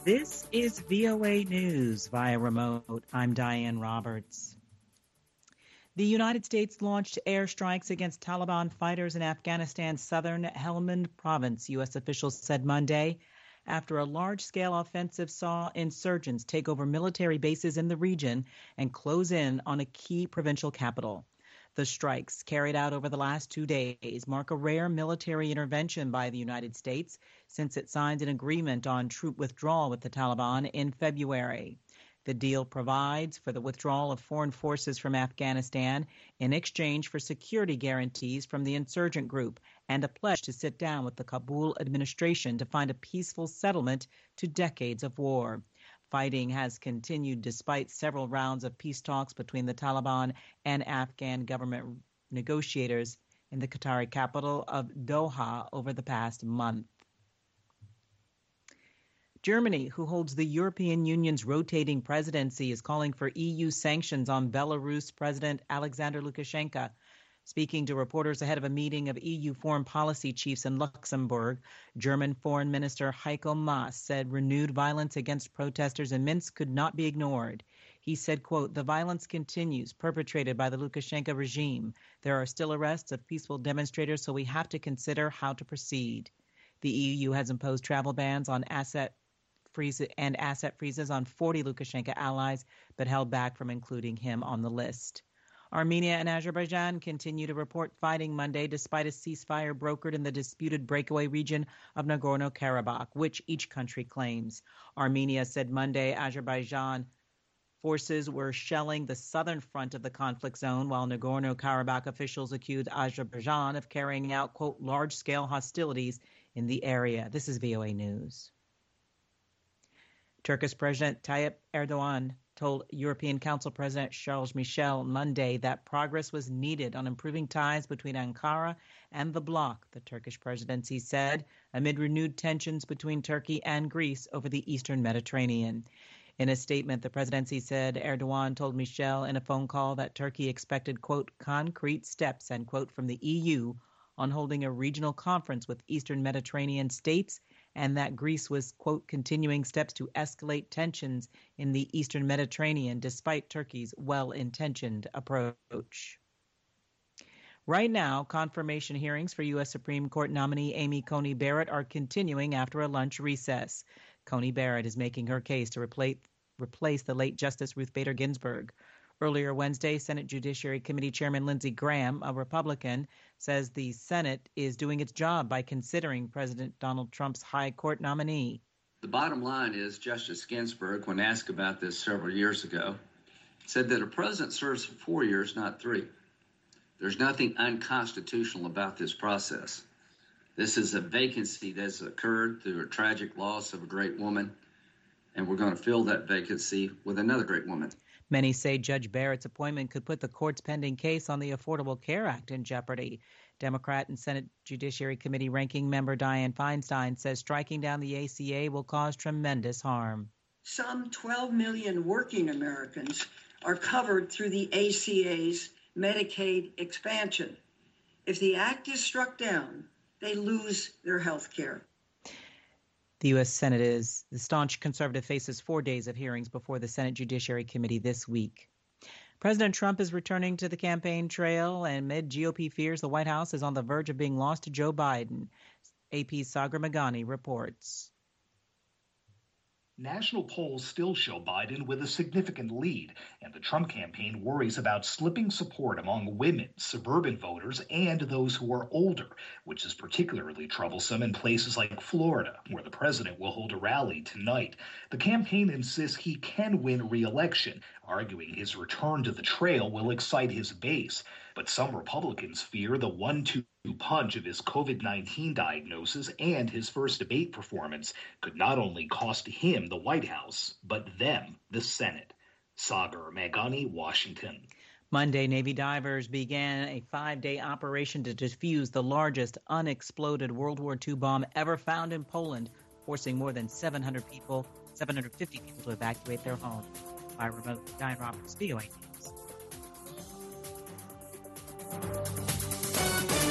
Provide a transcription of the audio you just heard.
This is VOA News via remote. I'm Diane Roberts. The United States launched airstrikes against Taliban fighters in Afghanistan's southern Helmand province, U.S. officials said Monday, after a large-scale offensive saw insurgents take over military bases in the region and close in on a key provincial capital. The strikes, carried out over the last 2 days, mark a rare military intervention by the United States since it signed an agreement on troop withdrawal with the Taliban in February. The deal provides for the withdrawal of foreign forces from Afghanistan in exchange for security guarantees from the insurgent group and a pledge to sit down with the Kabul administration to find a peaceful settlement to decades of war. Fighting has continued despite several rounds of peace talks between the Taliban and Afghan government negotiators in the Qatari capital of Doha over the past month. Germany, who holds the European Union's rotating presidency, is calling for EU sanctions on Belarus President Alexander Lukashenko. Speaking to reporters ahead of a meeting of EU foreign policy chiefs in Luxembourg, German Foreign Minister Heiko Maas said renewed violence against protesters in Minsk could not be ignored. He said, quote, "The violence continues, perpetrated by the Lukashenko regime. There are still arrests of peaceful demonstrators, so we have to consider how to proceed." The EU has imposed travel bans on asset freezes on 40 Lukashenko allies, but held back from including him on the list. Armenia and Azerbaijan continue to report fighting Monday despite a ceasefire brokered in the disputed breakaway region of Nagorno-Karabakh, which each country claims. Armenia said Monday Azerbaijan forces were shelling the southern front of the conflict zone, while Nagorno-Karabakh officials accused Azerbaijan of carrying out, quote, large-scale hostilities in the area. This is VOA News. Turkish President Tayyip Erdogan told European Council President Charles Michel Monday that progress was needed on improving ties between Ankara and the bloc, the Turkish presidency said, amid renewed tensions between Turkey and Greece over the eastern Mediterranean. In a statement, the presidency said Erdogan told Michel in a phone call that Turkey expected, quote, concrete steps, end quote, from the EU on holding a regional conference with eastern Mediterranean states, and that Greece was, quote, continuing steps to escalate tensions in the eastern Mediterranean despite Turkey's well-intentioned approach. Right now, confirmation hearings for U.S. Supreme Court nominee Amy Coney Barrett are continuing after a lunch recess. Coney Barrett is making her case to replace the late Justice Ruth Bader Ginsburg. Earlier Wednesday, Senate Judiciary Committee Chairman Lindsey Graham, a Republican, says the Senate is doing its job by considering President Donald Trump's high court nominee. The bottom line is Justice Ginsburg, when asked about this several years ago, said that a president serves for 4 years, not 3. There's nothing unconstitutional about this process. This is a vacancy that's occurred through a tragic loss of a great woman, and we're going to fill that vacancy with another great woman. Many say Judge Barrett's appointment could put the court's pending case on the Affordable Care Act in jeopardy. Democrat and Senate Judiciary Committee ranking member Dianne Feinstein says striking down the ACA will cause tremendous harm. Some 12 million working Americans are covered through the ACA's Medicaid expansion. If the act is struck down, they lose their health care. The U.S. Senate the staunch conservative faces 4 days of hearings before the Senate Judiciary Committee this week. President Trump is returning to the campaign trail, and amid GOP fears the White House is on the verge of being lost to Joe Biden. AP's Sagar Meghani reports. National polls still show Biden with a significant lead, and the Trump campaign worries about slipping support among women, suburban voters, and those who are older, which is particularly troublesome in places like Florida, where the president will hold a rally tonight. The campaign insists he can win re-election, arguing his return to the trail will excite his base. But some Republicans fear the 1-2 punch of his COVID-19 diagnosis and his first debate performance could not only cost him the White House, but them the Senate. Sagar Meghani, Washington. Monday, Navy divers began a 5-day operation to defuse the largest unexploded World War II bomb ever found in Poland, forcing more than 750 people to evacuate their homes. By remote, Diane Roberts, VOA News.